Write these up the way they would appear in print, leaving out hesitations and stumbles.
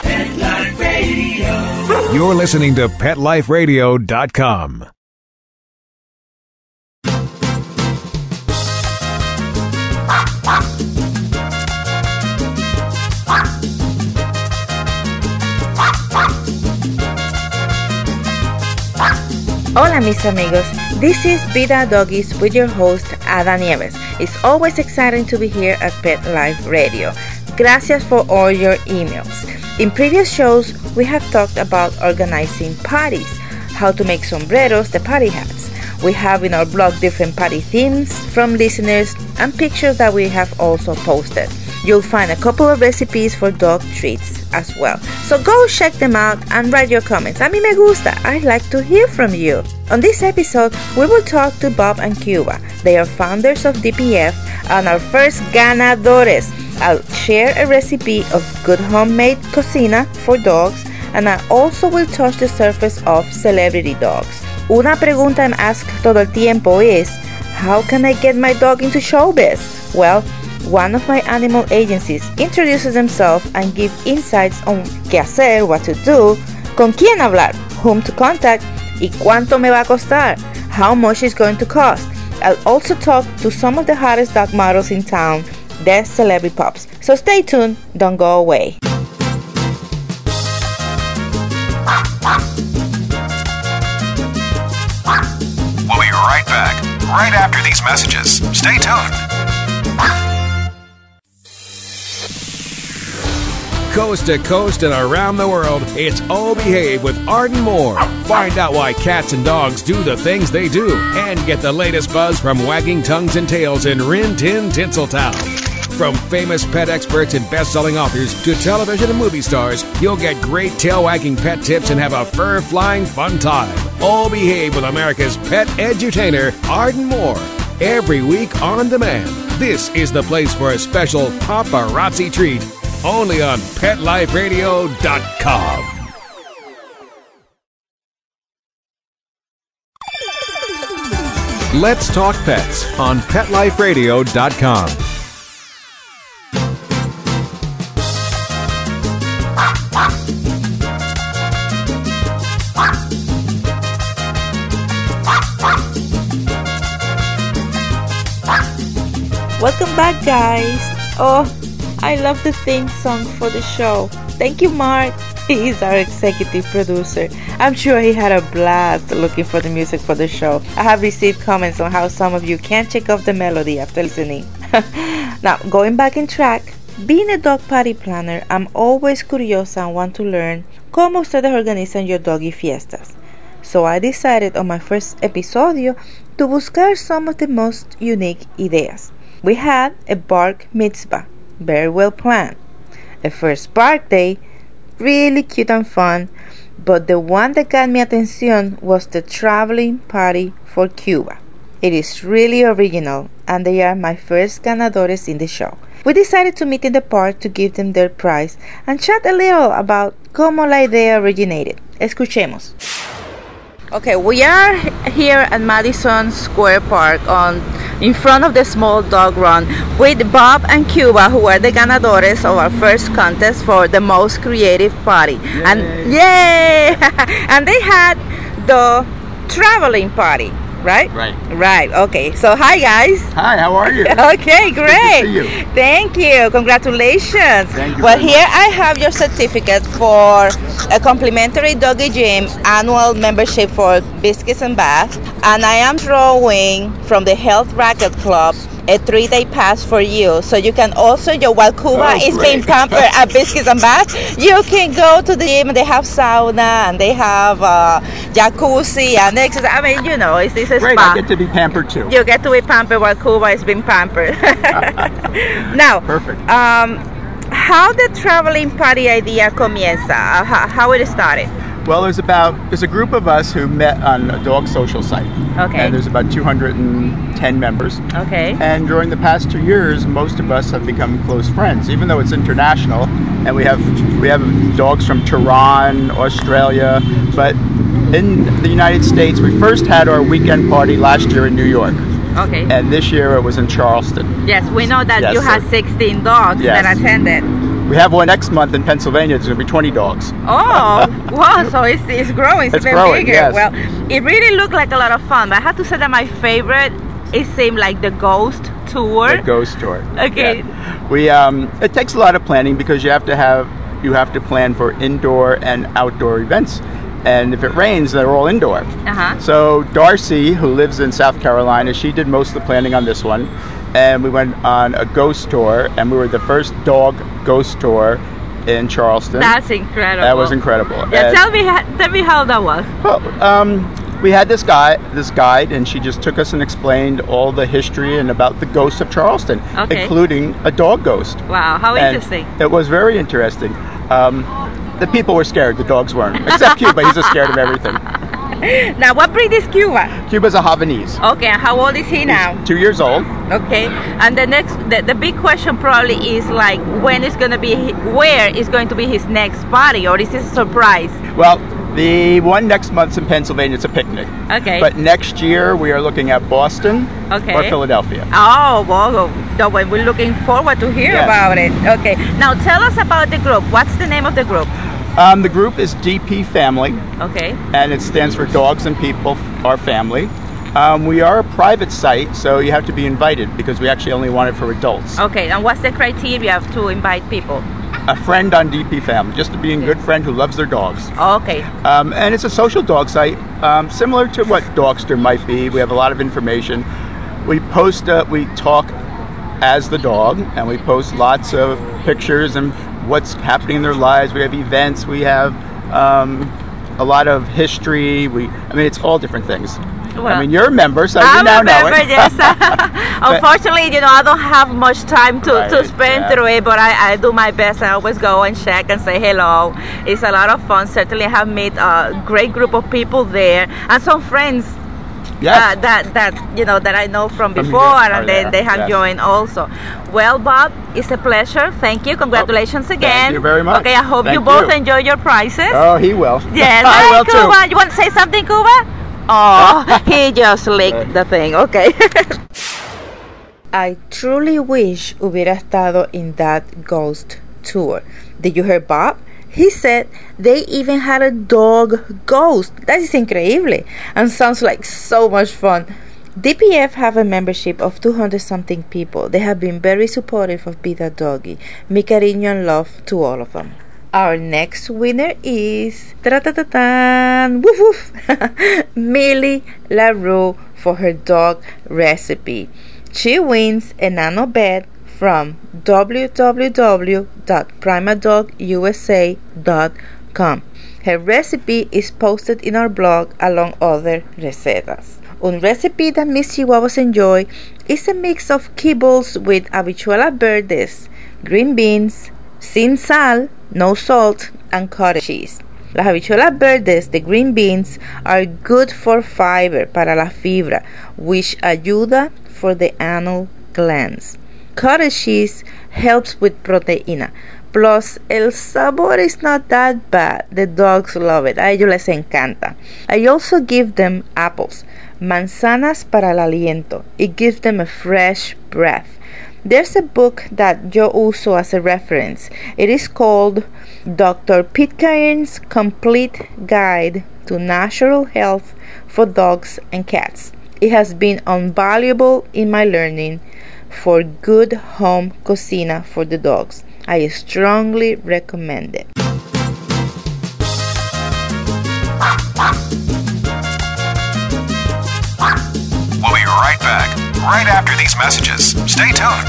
Pet Life Radio. You're listening to PetLifeRadio.com. Hola mis amigos, this is Vida Doggies with your host Ada Nieves. It's always exciting to be here at Pet Life Radio. Gracias for all your emails. In previous shows, we have talked about organizing parties, how to make sombreros, the party hats. We have in our blog different party themes from listeners and pictures that we have also posted. You'll find a couple of recipes for dog treats as well. So go check them out and write your comments. A mí me gusta. I'd like to hear from you. On this episode, we will talk to Bob and Cuba. They are founders of DPF and our first ganadores. I'll share a recipe of good homemade cocina for dogs, and I also will touch the surface of celebrity dogs. Una pregunta I'm asked todo el tiempo is, how can I get my dog into showbiz? Well, one of my animal agencies introduces themselves and give insights on qué hacer, what to do, con quién hablar, whom to contact, y cuánto me va a costar, how much it's going to cost. I'll also talk to some of the hottest dog models in town, their celebrity pups. So stay tuned, don't go away. We'll be right back, right after these messages. Stay tuned. Coast to coast and around the world, it's Oh Behave with Arden Moore. Find out why cats and dogs do the things they do and get the latest buzz from wagging tongues and tails in Rin Tin Tinseltown. From famous pet experts and best-selling authors to television and movie stars, you'll get great tail-wagging pet tips and have a fur-flying fun time. Oh Behave with America's pet edutainer, Arden Moore. Every week on demand. This is the place for a special paparazzi treat. Only on PetLifeRadio.com. Let's talk pets on PetLifeRadio.com. Welcome back, guys. Oh, I love the theme song for the show. Thank you, Mark. He's our executive producer. I'm sure he had a blast looking for the music for the show. I have received comments on how some of you can't check off the melody after listening. Now, going back in track, being a dog party planner, I'm always curiosa and want to learn cómo ustedes organizan your doggy fiestas. So I decided on my first episodio to buscar some of the most unique ideas. We had a bark mitzvah, very well planned. A first birthday, really cute and fun, but the one that got me attention was the traveling party for Cuba. It is really original, and they are my first ganadores in the show. We decided to meet in the park to give them their prize and chat a little about cómo la idea originated. Escuchemos. Okay, we are here at Madison Square Park in front of the small dog run with Bob and Cuba, who are the ganadores of our first contest for the most creative party. Yay. And yay! And they had the traveling party, right? Right. Okay. So hi guys. Hi, how are you? Okay, great. Good to see you. Thank you. Congratulations. Thank you. Well, here I have your certificate for a complimentary Doggy Gym annual membership for Biscuits and Bath, and I am drawing from the Health Racket Club a 3-day pass for you, so you can also, while Cuba is being pampered at Biscuits and Bath, you can go to the gym. They have sauna and they have jacuzzi and exercise. I mean, it's a Great, spa. I get to be pampered too. You get to be pampered while Cuba is being pampered. Now, perfect. How the traveling party idea comienza? How it started? Well, there's a group of us who met on a dog social site. Okay. And there's about 210 members. Okay. And during the past 2 years, most of us have become close friends, even though it's international. And we have dogs from Tehran, Australia, but in the United States, we first had our weekend party last year in New York. Okay. And this year it was in Charleston. Yes, we know that you had 16 dogs that attended. We have one next month in Pennsylvania. There's going to be 20 dogs. Oh, wow. So it's growing. It's even growing, bigger. yes. Well, it really looked like a lot of fun. But I have to say that my favorite, it seemed like the Ghost Tour. The Ghost Tour. Okay. Yeah. We it takes a lot of planning because you have to plan for indoor and outdoor events. And if it rains, they're all indoor. So Darcy, who lives in South Carolina, she did most of the planning on this one. And we went on a ghost tour, and we were the first dog ghost tour in Charleston. That's incredible. That was incredible. Yeah, tell me how that was. Well, we had this guide, and she just took us and explained all the history and about the ghosts of Charleston, including a dog ghost. Wow, how interesting. It was very interesting. The people were scared, the dogs weren't. Except Cuba, he's just scared of everything. Now, what breed is Cuba? Cuba's a Havanese. Okay, and how old is he now? He's 2 years old. Okay, and the big question probably is like where is going to be his next party, or is this a surprise? Well, the one next month's in Pennsylvania. It's a picnic. Okay. But next year we are looking at Boston or Philadelphia. Oh, well, we're looking forward to hear about it. Okay. Now tell us about the group. What's the name of the group? The group is DP Family. Okay. And it stands for Dogs and People Are Family. We are a private site, so you have to be invited because we actually only want it for adults. Okay. And what's the criteria to invite people? A friend on DP Family, just to be a good friend who loves their dogs. Okay. And it's a social dog site, similar to what Dogster might be. We have a lot of information. We talk as the dog, and we post lots of pictures and what's happening in their lives. We have events. We have a lot of history. It's all different things. Well, you're a member, so you now know it. Yes. Unfortunately, I don't have much time to spend through it, but I do my best. I always go and check and say hello. It's a lot of fun. Certainly, I have met a great group of people there and some friends. Yes. That I know from before, and then they have joined also. Well, Bob, it's a pleasure. Thank you. Congratulations again. Thank you very much. Okay, I hope you both enjoy your prizes. Oh, he will. Yes, I will Cuba. too. You want to say something, Cuba? Oh, he just licked the thing. Okay. I truly wish hubiera estado in that ghost tour. Did you hear Bob? He said they even had a dog ghost. That is increíble and sounds like so much fun. DPF have a membership of 200-something people. They have been very supportive of Vida Doggy. Mi cariño and love to all of them. Our next winner is woof woof Millie LaRue for her dog recipe. She wins a nano bed from www.primadogusa.com. Her recipe is posted in our blog along other recetas. Un recipe that Miss Chihuahuas enjoy is a mix of kibbles with habichuelas verdes, green beans, sin sal, no salt, and cottage cheese. Las habichuelas verdes, the green beans, are good for fiber, para la fibra, which ayuda for the anal glands. Cottage cheese helps with proteína. Plus, el sabor is not that bad. The dogs love it. A ellos les encanta. I also give them apples. Manzanas para el aliento. It gives them a fresh breath. There's a book that yo uso as a reference. It is called Dr. Pitcairn's Complete Guide to Natural Health for Dogs and Cats. It has been invaluable in my learning for good home cocina for the dogs. I strongly recommend it. We'll be right back, right after these messages. Stay tuned.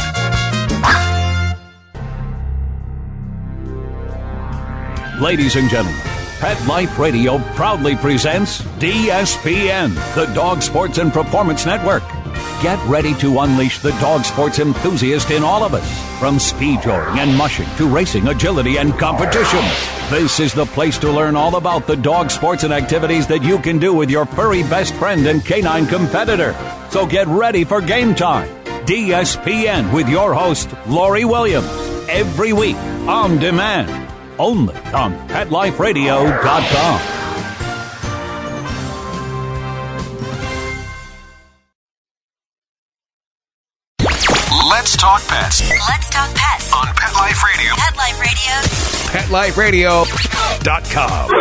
Ladies and gentlemen, Pet Life Radio proudly presents DSPN, the Dog Sports and Performance Network. Get ready to unleash the dog sports enthusiast in all of us. From speed joring and mushing to racing, agility, and competition. This is the place to learn all about the dog sports and activities that you can do with your furry best friend and canine competitor. So get ready for game time. DSPN with your host, Lori Williams. Every week, on demand. Only on PetLifeRadio.com. Let's talk pets. Let's talk pets On Pet Life Radio. PetLiferadio.com. PetLifeRadio.com.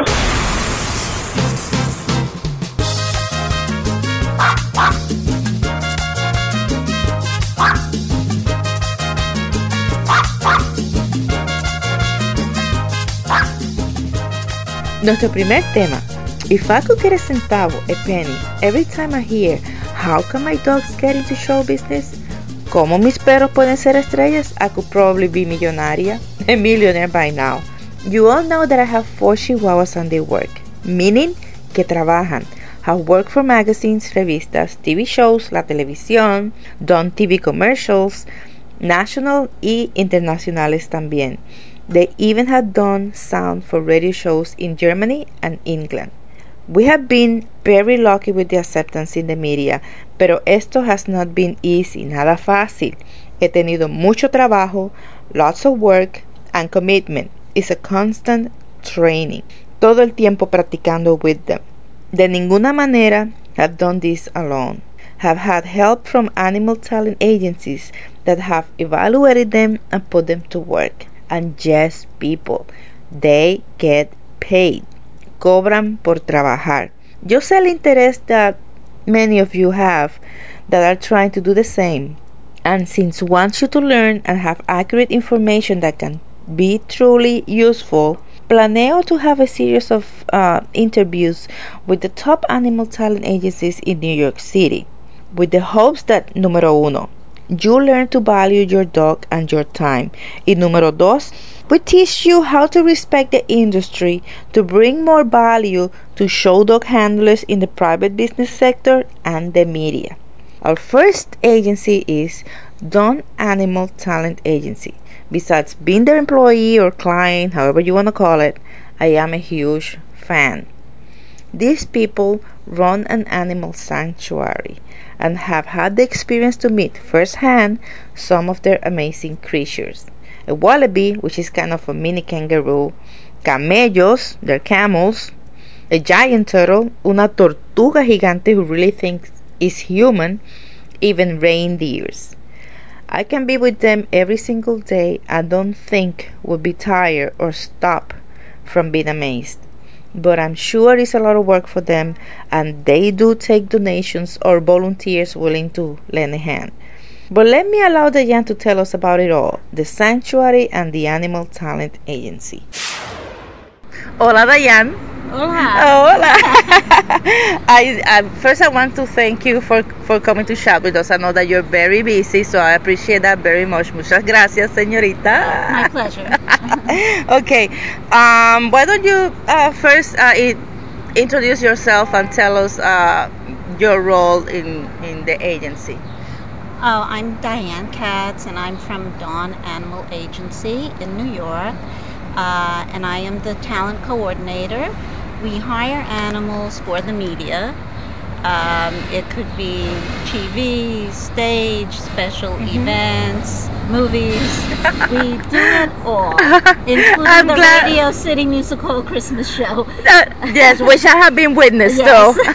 Nuestro primer tema. If I could get a centavo, a penny, every time I hear, how can my dogs get into show business? ¿Cómo mis perros pueden ser estrellas? I could probably be millonaria, a millionaire by now. You all know that I have 4 chihuahuas and they work, meaning que trabajan. Have worked for magazines, revistas, TV shows, la televisión, done TV commercials, national y internacionales también. They even had done sound for radio shows in Germany and England. We have been very lucky with the acceptance in the media, pero esto has not been easy, nada fácil. He tenido mucho trabajo, lots of work, and commitment. It's a constant training. Todo el tiempo practicando with them. De ninguna manera have done this alone. Have had help from animal talent agencies that have evaluated them and put them to work. And yes, people, they get paid. Cobran por trabajar. Yo sé el interés that many of you have that are trying to do the same. And since wants you to learn and have accurate information that can be truly useful, planeo to have a series of interviews with the top animal talent agencies in New York City, with the hopes that, número uno, you learn to value your dog and your time. Y número dos, we teach you how to respect the industry to bring more value to show dog handlers in the private business sector and the media. Our first agency is Dawn Animal Talent Agency. Besides being their employee or client, however you want to call it, I am a huge fan. These people run an animal sanctuary and have had the experience to meet firsthand some of their amazing creatures. A wallaby, which is kind of a mini kangaroo, camellos, they're camels, a giant turtle, una tortuga gigante who really thinks is human, even reindeers. I can be with them every single day and don't think we'll be tired or stop from being amazed. But I'm sure it's a lot of work for them, and they do take donations or volunteers willing to lend a hand. But let me allow Diane to tell us about it all, the sanctuary and the Animal Talent Agency. Hola, Diane. Hola. Hola. First, I want to thank you for coming to chat with us. I know that you're very busy, so I appreciate that very much. Muchas gracias, señorita. My pleasure. Okay. Why don't you first introduce yourself and tell us your role in the agency? Oh, I'm Diane Katz, and I'm from Dawn Animal Agency in New York, and I am the talent coordinator. We hire animals for the media. It could be TV, stage, special events, movies. We do it all, including the Radio City Musical Christmas show. Yes, which I have been witness Yes. to.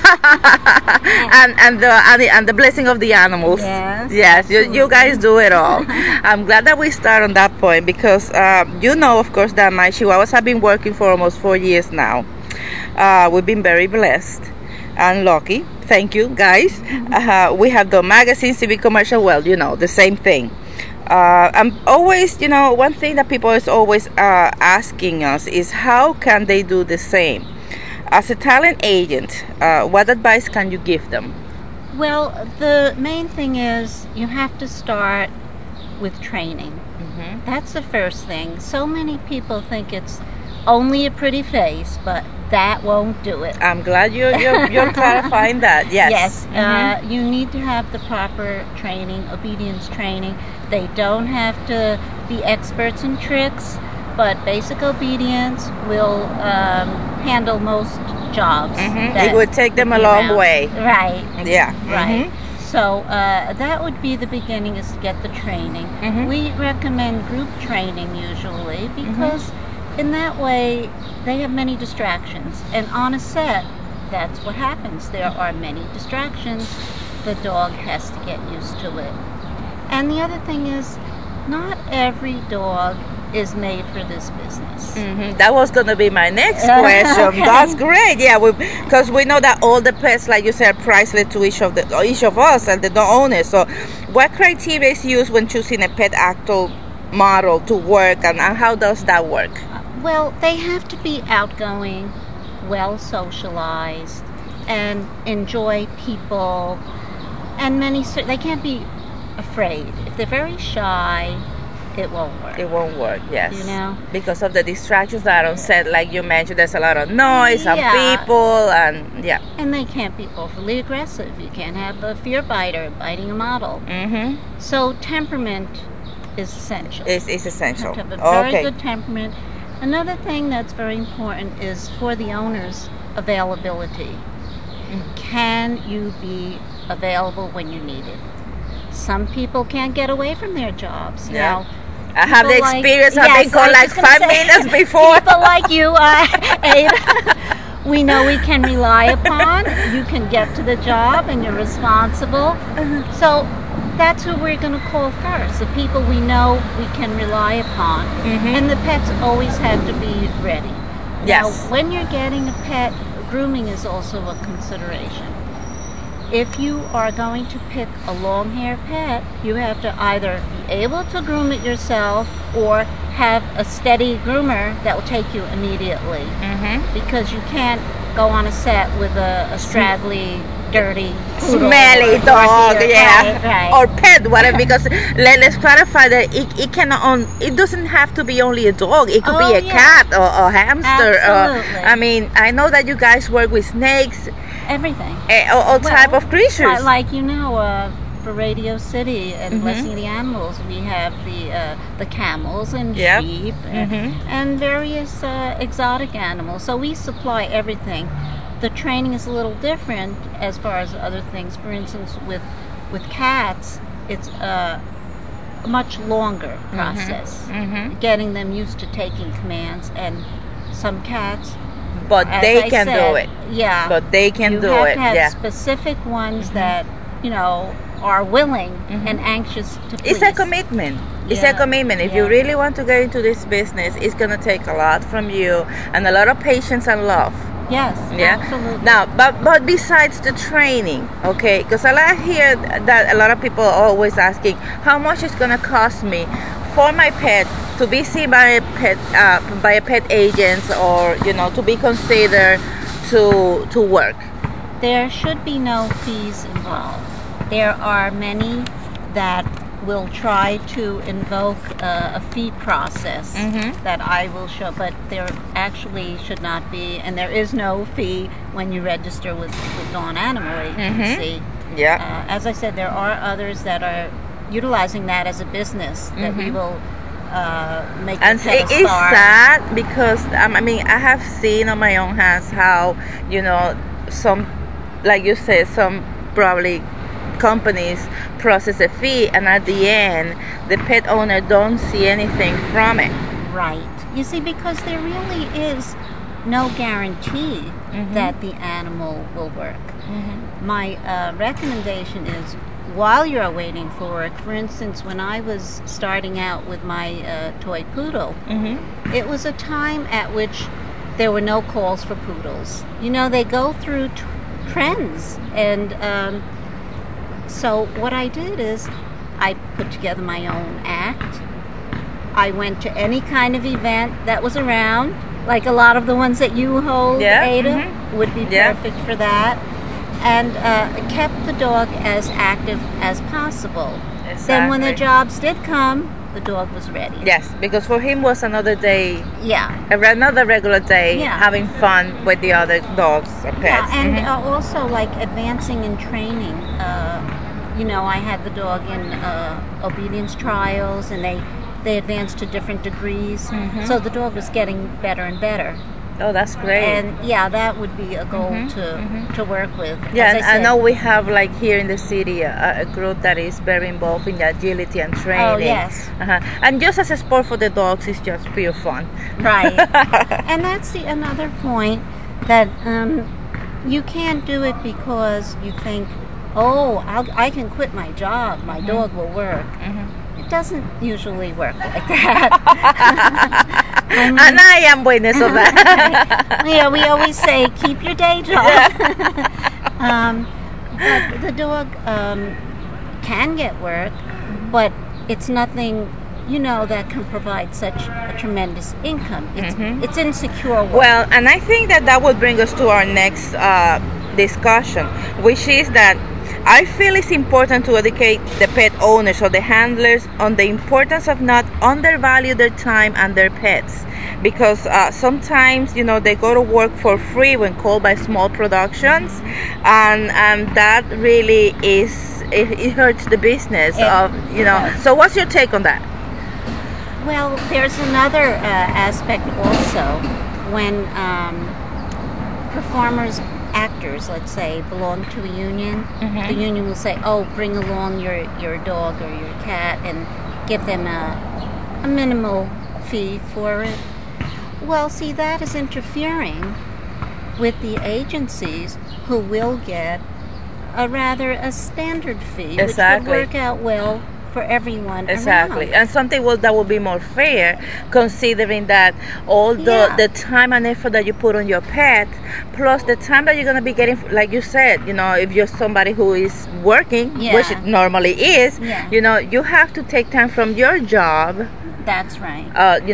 and the blessing of the animals. Yes, you guys do it all. I'm glad that we start on that point because you know, of course, that my chihuahuas have been working for almost 4 years now. We've been very blessed and lucky. Thank you, guys. We have the magazines, TV commercial. Well, you know, the same thing. I'm always, you know, one thing that people is always asking us is how can they do the same? As a talent agent, what advice can you give them? Well, the main thing is you have to start with training. That's the first thing. So many people think it's only a pretty face, but that won't do it. I'm glad you're clarifying that. Yes. Yes. You need to have the proper training, obedience training. They don't have to be experts in tricks, but basic obedience will handle most jobs. It would take them a long way. Right. Yeah. Right. So that would be the beginning, is to get the training. We recommend group training usually because in that way they have many distractions. And on a set, that's what happens. There are many distractions. The dog has to get used to it. And the other thing is, not every dog is made for this business. That was going to be my next question. Okay. That's great. Yeah, because we know that all the pets, like you said, are priceless to each of us and the dog owners. So, what criteria is used when choosing a pet actor model to work, and how does that work? Well, they have to be outgoing, well socialized, and enjoy people. And they can't be afraid. If they're very shy, it won't work. It won't work, yes. You know? Because of the distractions that are on set, like you mentioned, there's a lot of noise and people, and yeah. And they can't be overly aggressive. You can't have a fear biter biting a model. So temperament is essential. It's essential. You have to have a very good temperament. Another thing that's very important is for the owner's availability. Can you be available when you need it? Some people can't get away from their jobs. Yeah. Now, I have the experience of being called like 5 minutes before. People like you, Ada, we know we can rely upon. You can get to the job and you're responsible. So that's who we're going to call first, the people we know we can rely upon. And the pets always have to be ready. Yes. Now, when you're getting a pet, grooming is also a consideration. If you are going to pick a long-haired pet, you have to either be able to groom it yourself or have a steady groomer that will take you immediately. Because you can't go on a set with a straggly, dirty, poodle smelly dog, Right. or pet, whatever. Because let's clarify that it doesn't have to be only a dog. It could be a cat or a hamster. Absolutely. I mean, I know that you guys work with snakes. Everything. All type of creatures. Like for Radio City and Blessing the Animals, we have the camels and sheep and various exotic animals. So we supply everything. The training is a little different as far as other things. For instance, with cats, it's a much longer process. Getting them used to taking commands, and some cats. But they can do it. Yeah. But they can do it. You have to have specific ones that, are willing and anxious to please. It's a commitment. It's a commitment. If you really want to get into this business, it's going to take a lot from you and a lot of patience and love. Yes, absolutely. Now, but besides the training, okay, because I hear that a lot of people are always asking, how much is going to cost me for my pet to be seen by a pet agent, or to be considered to work? There should be no fees involved. There are many that will try to invoke a fee process that I will show, but there actually should not be, and there is no fee when you register with Dawn Animal Agency. As I said, there are others that are utilizing that as a business that we will make and the pet a it's star. sad because I have seen on my own hands how some, like you said, some probably companies process a fee, and at the end the pet owner don't see anything from it. Right. You see, because there really is no guarantee that the animal will work. My recommendation is, while you're waiting for work, for instance, when I was starting out with my toy poodle, it was a time at which there were no calls for poodles. They go through trends, and so what I did is I put together my own act. I went to any kind of event that was around, like a lot of the ones that you hold, Ada, would be perfect for that, and kept the dog as active as possible. Exactly. Then when the jobs did come, the dog was ready. Yes, because for him was another day, Yeah. another regular day, Yeah. having fun with the other dogs or pets. Yeah, and also like advancing in training. I had the dog in obedience trials, and they advanced to different degrees. So the dog was getting better and better. Oh, that's great. And that would be a goal to work with. Yeah, As and I said, know we have like here in the city a group that is very involved in the agility and training. Oh, yes. And just as a sport for the dogs, it's just pure fun. Right. And that's another point, that you can't do it because you think, I can quit my job, my dog will work. It doesn't usually work like that. And I am witness of that. Yeah, we always say, keep your day job. But the dog can get work, but it's nothing, that can provide such a tremendous income. It's insecure work. Well, and I think that would bring us to our next discussion, which is that I feel it's important to educate the pet owners or the handlers on the importance of not undervalue their time and their pets, because sometimes they go to work for free when called by small productions, and that really it hurts the business of So what's your take on that? Well, there's another aspect also when actors, let's say, belong to a union. The union will say, "Oh, bring along your dog or your cat," and give them a minimal fee for it. Well, see, that is interfering with the agencies who will get a standard fee, which would work out well for everyone. Exactly. around. And something that will be more fair, considering that all the time and effort that you put on your pet, plus the time that you're going to be getting, like you said, if you're somebody who is working, which it normally is, you have to take time from your job. That's right.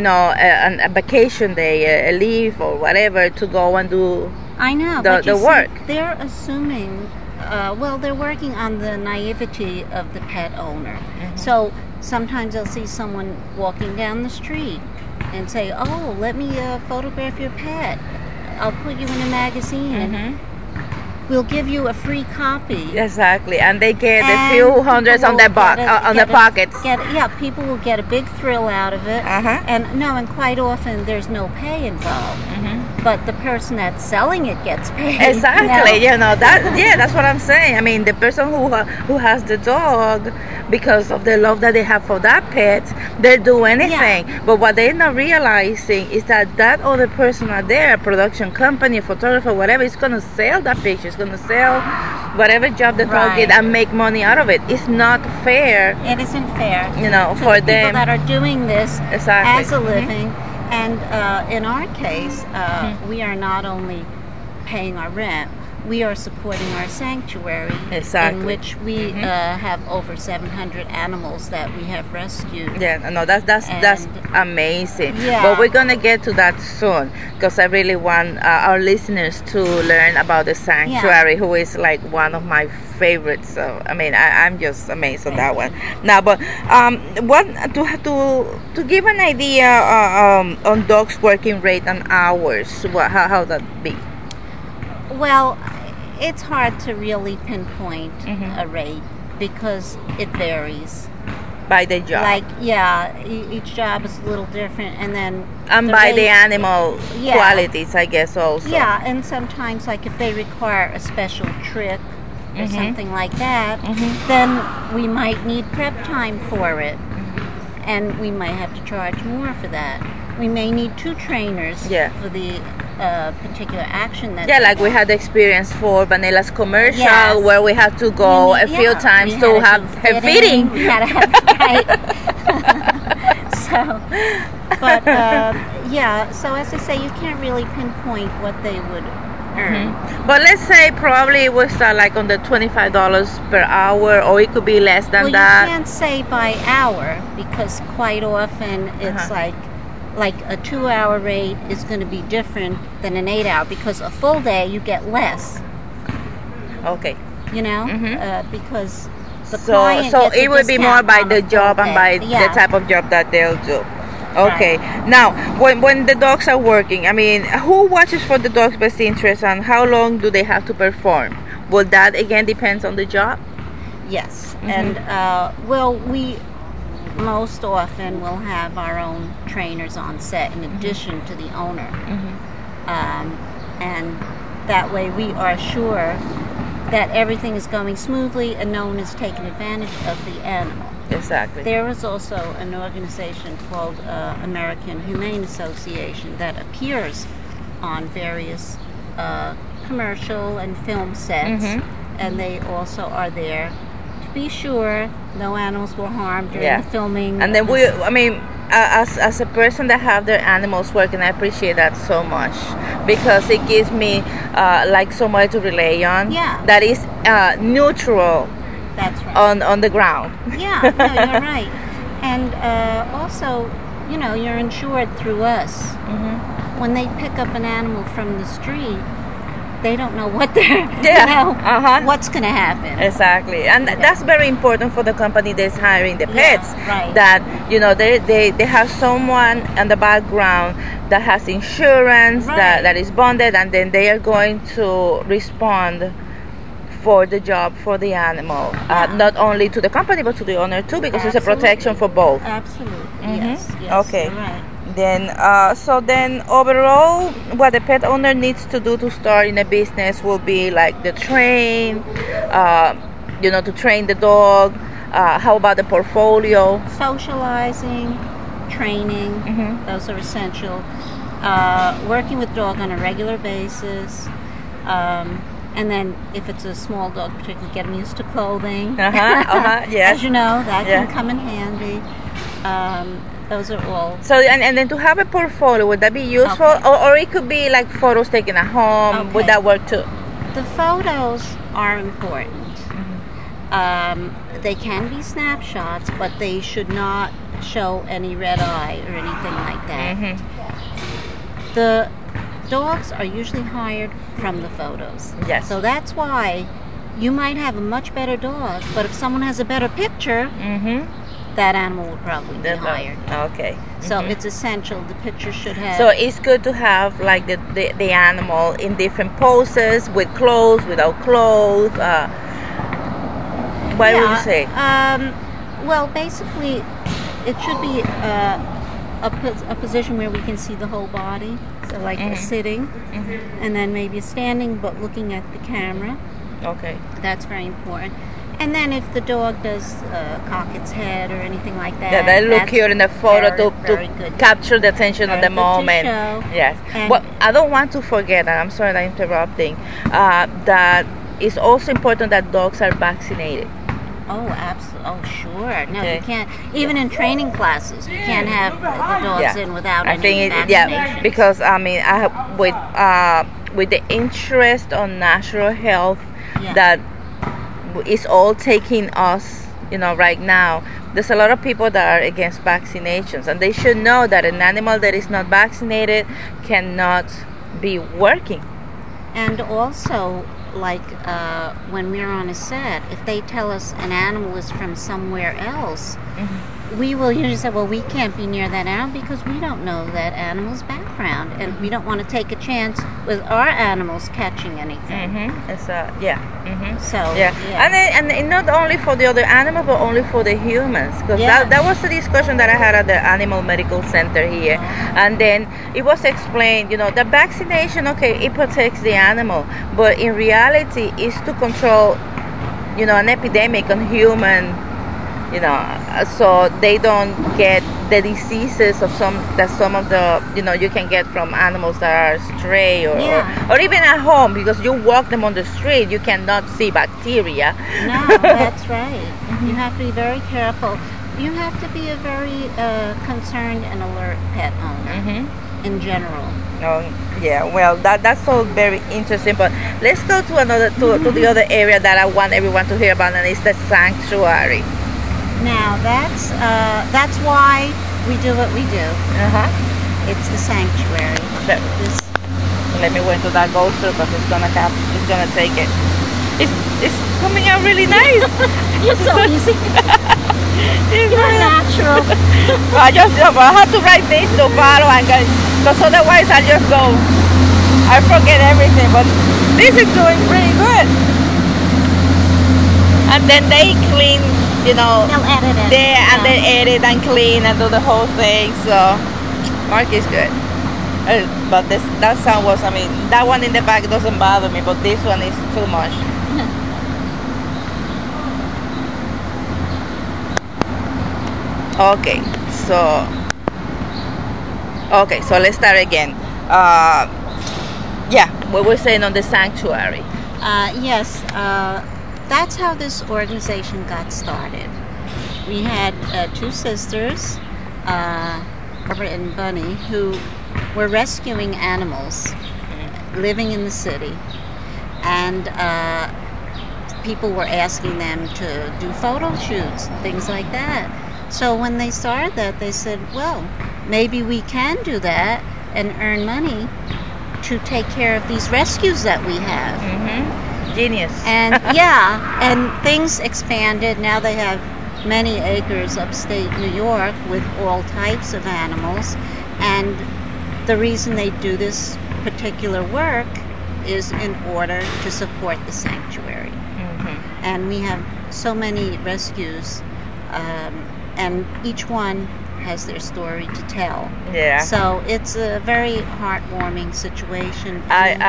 A vacation day, a leave or whatever, to go and do I know, the work. They're assuming, they're working on the naivety of the pet owner. So sometimes they'll see someone walking down the street and say, "Oh, let me photograph your pet. I'll put you in a magazine and we'll give you a free copy." Exactly, and they get a few hundreds on their pockets. People will get a big thrill out of it, and quite often there's no pay involved. But the person that's selling it gets paid. Exactly, that's what I'm saying. I mean, the person who has the dog, because of the love that they have for that pet, they'll do anything. But what they're not realizing is that other person out there, production company, photographer, whatever, is going to sell that picture. It's going to sell whatever job the dog did and make money out of it. It's not fair. It isn't fair. For the them people that are doing this as a living. And in our case, we are not only paying our rent, we are supporting our sanctuary, in which we have over 700 animals that we have rescued. That's amazing. But we're gonna get to that soon, because I really want our listeners to learn about the sanctuary, who is like one of my favorites. So I mean, I'm just amazed on that one. Now, but what to give an idea on dogs' working rate and hours? How that be? Well, it's hard to really pinpoint a rate because it varies. By the job. Each job is a little different, and then by the animal qualities, I guess, also. Yeah, and sometimes, like, if they require a special trick or something like that, then we might need prep time for it, and we might have to charge more for that. We may need 2 trainers for the particular action that like we had the experience for Vanilla's commercial, where we had to go a few times to have her feeding. We had to have so as I say, you can't really pinpoint what they would earn. But let's say probably it would start like on the $25 per hour, or it could be less than that. You can't say by hour, because quite often it's like a 2-hour rate is going to be different than an 8-hour, because a full day you get less. Okay. Because the client gets it would be more by the job and by the type of job that they'll do. Okay. Right. Now, when the dogs are working, I mean, who watches for the dog's best interest, and how long do they have to perform? Well, that again depends on the job. Yes, and we most often will have our own trainers on set in addition to the owner, and that way we are sure that everything is going smoothly and no one is taking advantage of the animal. Exactly. There is also an organization called American Humane Association that appears on various commercial and film sets, and they also are there to be sure no animals were harmed during Yeah. the filming. And then as a person that have their animals working, I appreciate that so much because it gives me like somebody to rely on. Yeah. That is neutral That's right. on the ground. Yeah, no, you're right. And also, you're insured through us. Mm-hmm. When they pick up an animal from the street, they don't know what they're, what's going to happen. Exactly, and that's very important for the company that's hiring the pets. right. That they have someone in the background that has insurance Right. that is bonded, and then they are going to respond for the job for the animal, not only to the company but to the owner too, because it's a protection for both. Absolutely. Mhm. Yes. Okay. You're right. Then, then overall, what the pet owner needs to do to start in a business will be like the train, to train the dog. How about the portfolio? Socializing, training, Mhm. those are essential. Working with dog on a regular basis. And then if it's a small dog, particularly get them used to clothing. Yes. As you know, that Yeah. can come in handy. Those are all. So and then to have a portfolio, would that be useful? Okay. Or it could be like photos taken at home. Would Okay. that work too? The photos are important. They can be snapshots, but they should not show any red eye or anything like that. Mhm. The dogs are usually hired from the photos. Yes. So that's why you might have a much better dog, but if someone has a better picture, Mm-hmm. that animal would probably be hired. Okay. So Mhm. it's essential. The picture should have. So it's good to have like the animal in different poses, with clothes, without clothes. What would you say? Well, basically, it should be a position where we can see the whole body. So like a sitting, and then maybe a standing, but looking at the camera. Okay. That's very important. And then if the dog does cock its head or anything like that. Yeah, that look that's here in the photo very to good. capture the attention of Very the good to moment. show. Yes. And- Well, I don't want to forget, and I'm sorry that I'm interrupting, that it's also important that dogs are vaccinated. Oh, absolutely. Oh, sure. No, Okay. you can't. Even in training classes, you can't have the dogs in without I any think vaccinations. because I mean I have with the interest on natural health Yeah. that is all taking us, right now. There's a lot of people that are against vaccinations, and they should know that an animal that is not vaccinated cannot be working. And also, like when we're on a set, if they tell us an animal is from somewhere else, we will usually say, well, we can't be near that animal because we don't know that animal's background, and we don't want to take a chance with our animals catching anything. It's So and not only for the other animal, but only for the humans, because Yeah. that was the discussion that I had at the Animal Medical Center here, and then it was explained, the vaccination, okay, it protects the animal, but in reality, it's to control, an epidemic on human. So they don't get the diseases of some of the you can get from animals that are stray or even at home, because you walk them on the street, you cannot see bacteria. No, that's right. You have to be very careful. You have to be a very concerned and alert pet owner in general. Oh, yeah. Well, that's all very interesting. But let's go to to the other area that I want everyone to hear about, and it's the sanctuary. Now that's why we do what we do. It's the sanctuary. This, Let me wait till that goes through, because it's gonna take it. It's coming out really nice. you're so easy. It's You're really- natural. I have to write this to follow, and because otherwise I just go. I forget everything. But this is doing pretty good. And then they clean, They'll edit it. and they edit and clean and do the whole thing. So Mark is good. But that sound was, that one in the back doesn't bother me, but this one is too much. Okay, so let's start again. We were saying on the sanctuary. Yes. that's how this organization got started. We had two sisters, Barbara and Bunny, who were rescuing animals living in the city. And people were asking them to do photo shoots, things like that. So when they started that, they said, well, maybe we can do that and earn money to take care of these rescues that we have. Mm-hmm. Genius. And yeah, and things expanded. Now they have many acres upstate New York with all types of animals. And the reason they do this particular work is in order to support the sanctuary. Mm-hmm. And we have so many rescues, and each one has their story to tell. Yeah. So it's a very heartwarming situation.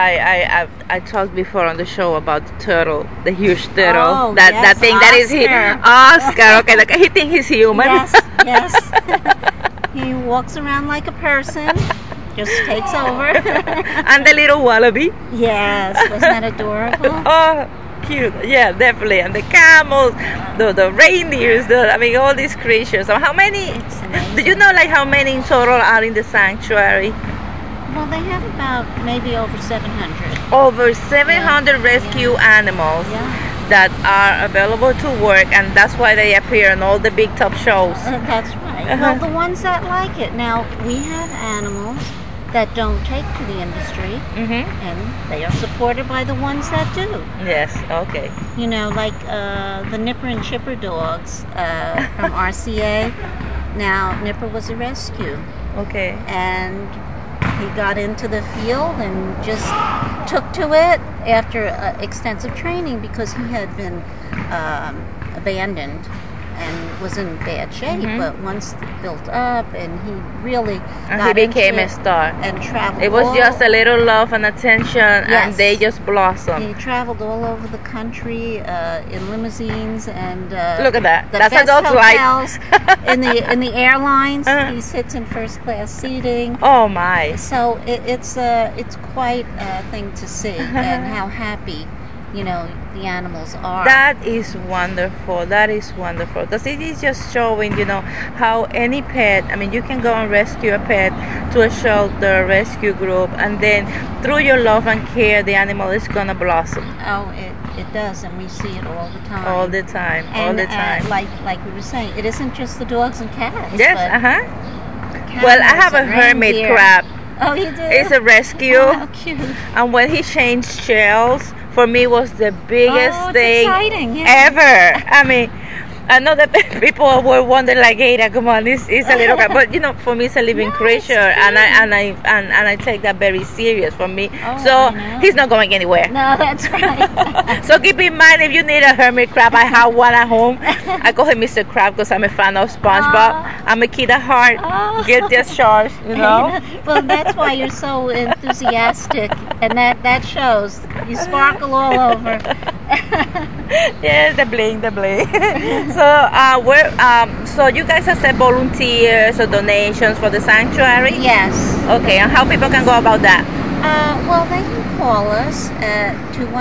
I talked before on the show about the turtle, the huge turtle. Oh, that yes, thing Oscar. that is Oscar. Okay, like he thinks he's human. Yes. He walks around like a person. Just takes over. And the little wallaby. Yes, wasn't that adorable? Oh, cute. Yeah, definitely. And the camels, the reindeers, all these creatures. So how many? Did you know like how many in total are in the sanctuary? Well, they have about maybe over 700. Over 700 rescue animals that are available to work, and that's why they appear in all the big top shows. That's right. Well, the ones that like it. Now, we have animals that don't take to the industry, and they are supported by the ones that do. Yes, okay. You know, like the Nipper and Chipper dogs from RCA. Now, Nipper was a rescue. Okay. And he got into the field and just took to it after extensive training because he had been abandoned and was in bad shape, but once built up, and he really got he became into a star and traveled. It was just a little love and attention, and they just blossomed. He traveled all over the country in limousines and look at that. The That's best a dog's hotels life. in the airlines. He sits in first class seating. Oh my! So it's quite a thing to see, and how happy the animals are. That is wonderful. Because it is just showing, how any pet, you can go and rescue a pet to a shelter, rescue group, and then through your love and care, the animal is going to blossom. Oh, it does, and we see it all the time. All the time. Like we were saying, it isn't just the dogs and cats. Yes, Well, I have a hermit crab. Oh, you do? It's a rescue. Oh, cute. And when he changed shells, for me was the biggest thing ever. I know that people were wondering, like, hey, come on, it's a little guy, but for me, it's a living creature, and I take that very serious for me. So he's not going anywhere. No, that's right. So keep in mind, if you need a hermit crab, I have one at home. I call him Mr. Crab because I'm a fan of SpongeBob. I'm a kid at heart, guilty as charged, Well, that's why you're so enthusiastic, and that shows. You sparkle all over. Yes, the bling. So you guys accept volunteers or donations for the sanctuary? Yes. Okay, and how people can go about that? Well, they can call us at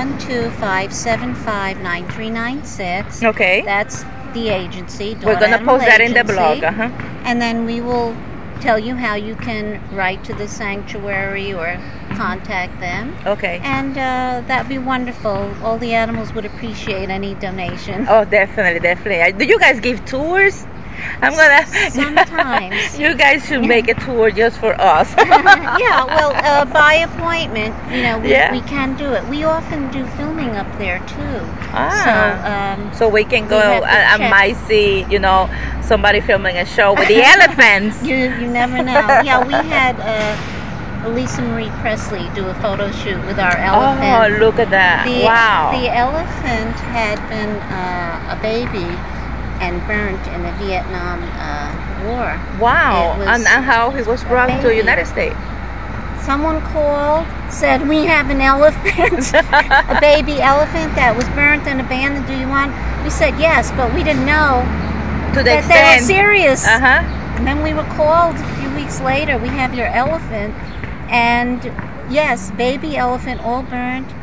212-575-9396. Okay. That's the agency. We're going to post that in the blog. And then we will tell you how you can write to the sanctuary or contact them. Okay. And that'd be wonderful. All the animals would appreciate any donation. Oh, definitely. Do you guys give tours? Sometimes. You guys should make a tour just for us. Yeah, well, by appointment, we can do it. We often do filming up there too. So we can go and might see, somebody filming a show with the elephants. You never know. Yeah, we had Lisa Marie Presley do a photo shoot with our elephant. Oh, look at that. Wow. The elephant had been a baby and burnt in the Vietnam War. Wow. And how he was brought to the United States? Someone called, said, we have an elephant, a baby elephant that was burnt and abandoned. Do you want? We said yes, but we didn't know that they were serious. And then we were called a few weeks later. We have your elephant. And yes, baby elephant, all burnt.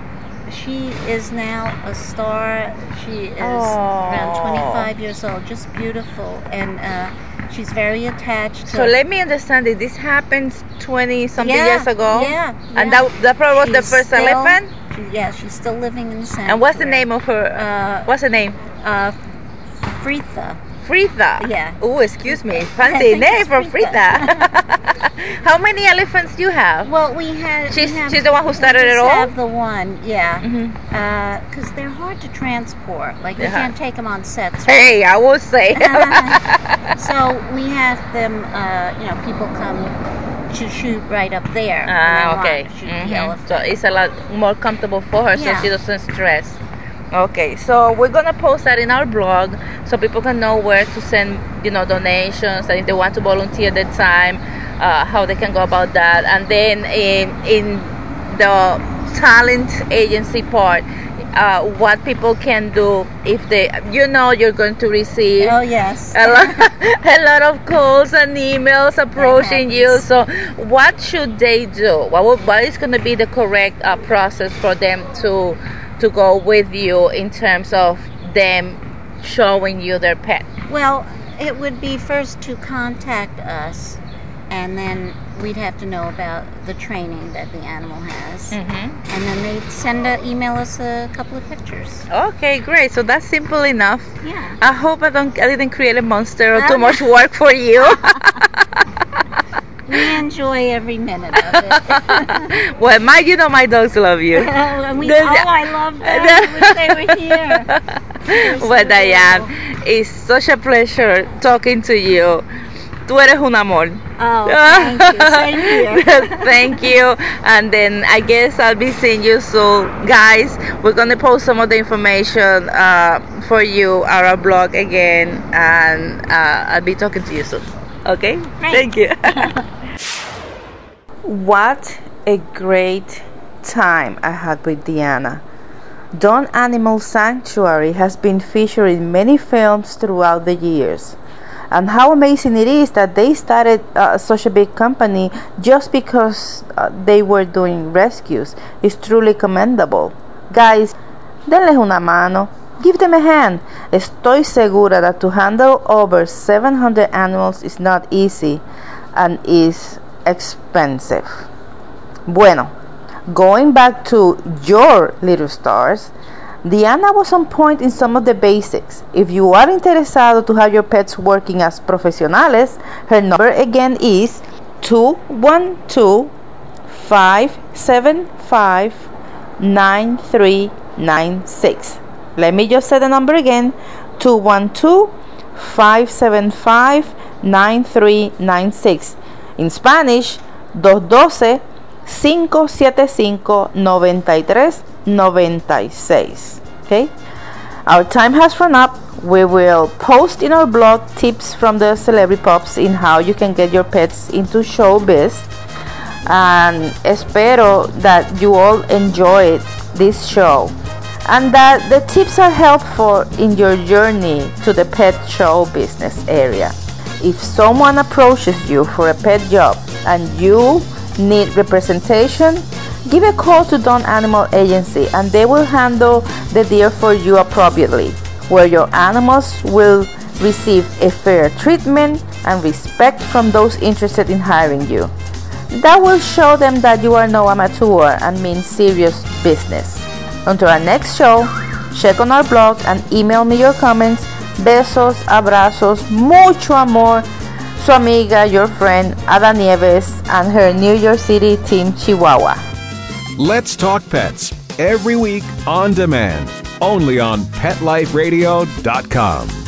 she is now a star. She is around 25 years old, just beautiful, and she's very attached to. So let me understand it. This happened 20-something years ago? Yeah. And that probably was the first elephant? She's still living in the sanctuary. And what's the name of her? What's the name? Fritha. Fritha? Yeah. Oh, excuse me. Fancy name for Fritha. How many elephants do you have? Well, She's the one who started it all? We have the one, yeah. Because they're hard to transport. Like, you can't take them on sets. Hey, I will say. So we have them, people come to shoot right up there. Okay. The so it's a lot more comfortable for her, so she doesn't stress. Okay, so we're gonna post that in our blog so people can know where to send, donations, and if they want to volunteer their time, how they can go about that. And then in the talent agency part, what people can do if they, you're going to receive a lot of calls and emails approaching you. So what should they do? What is going to be the correct process for them to go with you in terms of them showing you their pet? Well, it would be first to contact us, and then we'd have to know about the training that the animal has. And then they'd email us a couple of pictures. Okay, great. So that's simple enough. Yeah. I hope I didn't create a monster or too much work for you. We enjoy every minute of it. Well, my dogs love you. I love them. I wish they were here. Well, Diane, it's such a pleasure talking to you. Tú eres un amor. Oh, thank you. Same here. Thank you. And then I guess I'll be seeing you soon. Guys, we're going to post some of the information for you on our blog again. And I'll be talking to you soon. Okay? Great. Thank you. What a great time I had with Diana. Dawn Animal Sanctuary has been featured in many films throughout the years. And how amazing it is that they started such a big company just because they were doing rescues. It's truly commendable. Guys, denles una mano. Give them a hand. Estoy segura that to handle over 700 animals is not easy and is expensive. Bueno, going back to your little stars, Diana was on point in some of the basics. If you are interesado to have your pets working as profesionales, her number again is 212-575-9396. Let me just say the number again, 212-575-9396. In Spanish, 212-575-9396. Okay? Our time has run up. We will post in our blog tips from the Celebrity Pups in how you can get your pets into showbiz. And espero that you all enjoyed this show and that the tips are helpful in your journey to the pet show business area. If someone approaches you for a pet job and you need representation, give a call to Dawn Animal Agency and they will handle the deal for you appropriately, where your animals will receive a fair treatment and respect from those interested in hiring you. That will show them that you are no amateur and mean serious business. Until our next show, check on our blog and email me your comments. Besos, abrazos, mucho amor. Su amiga, your friend, Ada Nieves, and her New York City team Chihuahua. Let's Talk Pets, every week on demand, only on PetLifeRadio.com.